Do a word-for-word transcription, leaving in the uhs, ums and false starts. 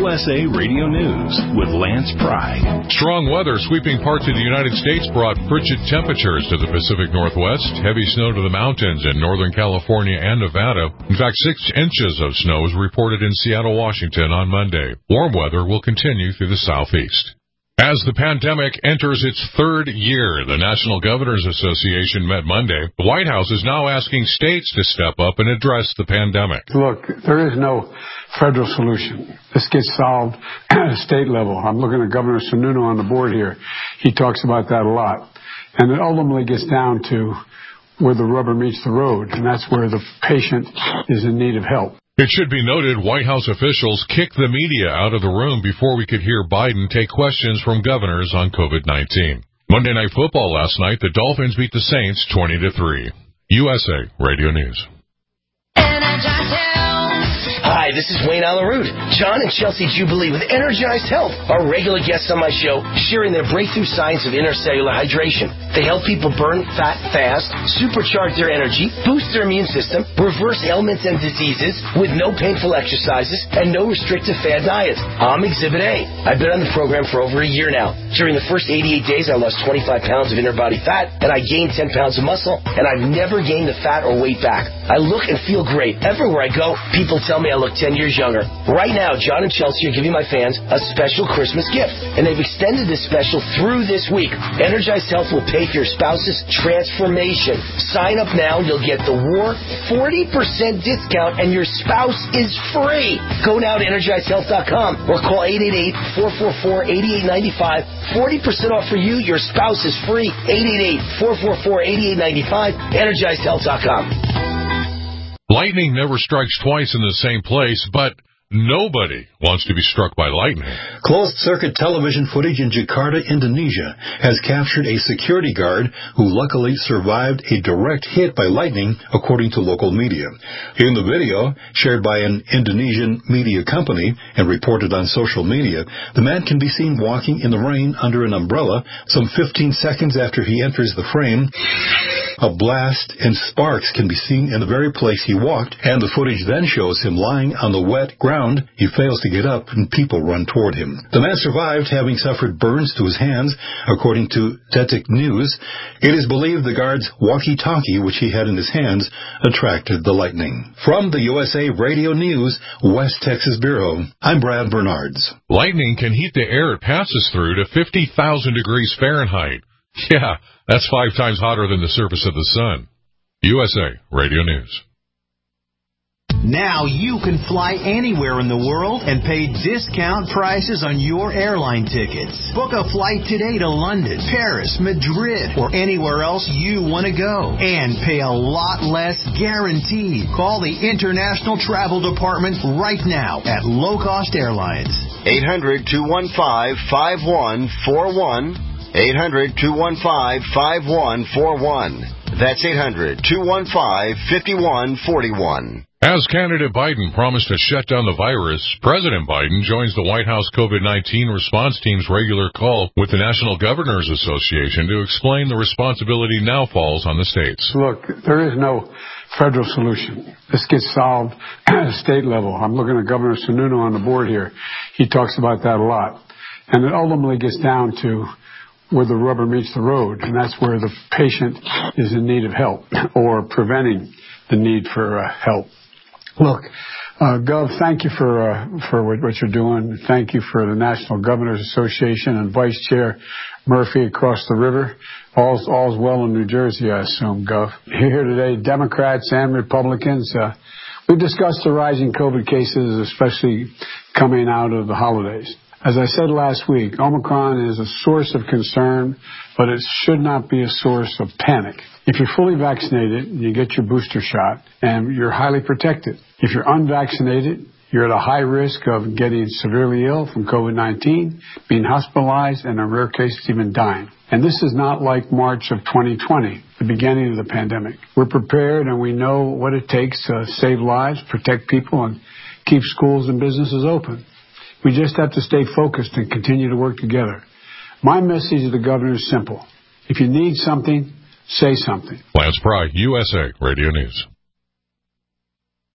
U S A Radio News with Lance Pry. Strong weather sweeping parts of the United States brought frigid temperatures to the Pacific Northwest, heavy snow to the mountains in Northern California and Nevada. In fact, six inches of snow was reported in Seattle, Washington on Monday. Warm weather will continue through the southeast. As the pandemic enters its third year, the National Governors Association met Monday. The White House is now asking states to step up and address the pandemic. Look, there is no federal solution. This gets solved at a state level. I'm looking at Governor Sununu on the board here. He talks about that a lot. And it ultimately gets down to where the rubber meets the road, and that's where the patient is in need of help. It should be noted White House officials kicked the media out of the room before we could hear Biden take questions from governors on COVID nineteen. Monday Night Football last night, the Dolphins beat the Saints twenty to three. U S A Radio News. Hi, this is Wayne Alaroot. John and Chelsea Jubilee with Energized Health are regular guests on my show, sharing their breakthrough science of intercellular hydration. They help people burn fat fast, supercharge their energy, boost their immune system, reverse ailments and diseases with no painful exercises and no restrictive fad diets. I'm Exhibit A. I've been on the program for over a year now. During the first eighty-eight days, I lost twenty-five pounds of inner body fat, and I gained ten pounds of muscle, and I've never gained the fat or weight back. I look and feel great. Everywhere I go, people tell me I look ten years younger. Right now, John and Chelsea are giving my fans a special Christmas gift, and they've extended this special through this week. Energized Health will pay for your spouse's transformation. Sign up now, and you'll get the War forty percent discount, and your spouse is free. Go now to energized health dot com or call eight eight eight, four four four, eight eight nine five. forty percent off for you. Your spouse is free. eight eight eight, four four four, eight eight nine five. energized health dot com. Lightning never strikes twice in the same place, but nobody wants to be struck by lightning. Closed-circuit television footage in Jakarta, Indonesia, has captured a security guard who luckily survived a direct hit by lightning, according to local media. In the video, shared by an Indonesian media company and reported on social media, the man can be seen walking in the rain under an umbrella some fifteen seconds after he enters the frame. A blast and sparks can be seen in the very place he walked, and the footage then shows him lying on the wet ground. He fails to get up, and people run toward him. The man survived, having suffered burns to his hands, according to Detik News. It is believed the guard's walkie-talkie, which he had in his hands, attracted the lightning. From the U S A Radio News, West Texas Bureau, I'm Brad Bernards. Lightning can heat the air it passes through to fifty thousand degrees Fahrenheit. Yeah, that's five times hotter than the surface of the sun. U S A Radio News. Now you can fly anywhere in the world and pay discount prices on your airline tickets. Book a flight today to London, Paris, Madrid, or anywhere else you want to go. And pay a lot less guaranteed. Call the International Travel Department right now at Low Cost Airlines. eight hundred, two one five, five one four one. eight hundred, two one five, five one four one. That's eight hundred, two one five, five one four one. As candidate Biden promised to shut down the virus, President Biden joins the White House COVID nineteen response team's regular call with the National Governors Association to explain the responsibility now falls on the states. Look, there is no federal solution. This gets solved at a state level. I'm looking at Governor Sununu on the board here. He talks about that a lot. And it ultimately gets down to where the rubber meets the road, and that's where the patient is in need of help or preventing the need for uh, help. Look, uh, Gov, thank you for uh, for what, what you're doing. Thank you for the National Governors Association and Vice Chair Murphy across the river. All's, all's well in New Jersey, I assume, Gov. Here today, Democrats and Republicans. Uh, we've discussed the rising COVID cases, especially coming out of the holidays. As I said last week, Omicron is a source of concern, but it should not be a source of panic. If you're fully vaccinated, you get your booster shot, and you're highly protected. If you're unvaccinated, you're at a high risk of getting severely ill from COVID nineteen, being hospitalized, and in rare cases even dying. And this is not like March of twenty twenty, the beginning of the pandemic. We're prepared, and we know what it takes to save lives, protect people, and keep schools and businesses open. We just have to stay focused and continue to work together. My message to the governor is simple. If you need something, say something. Lance Pry, U S A Radio News.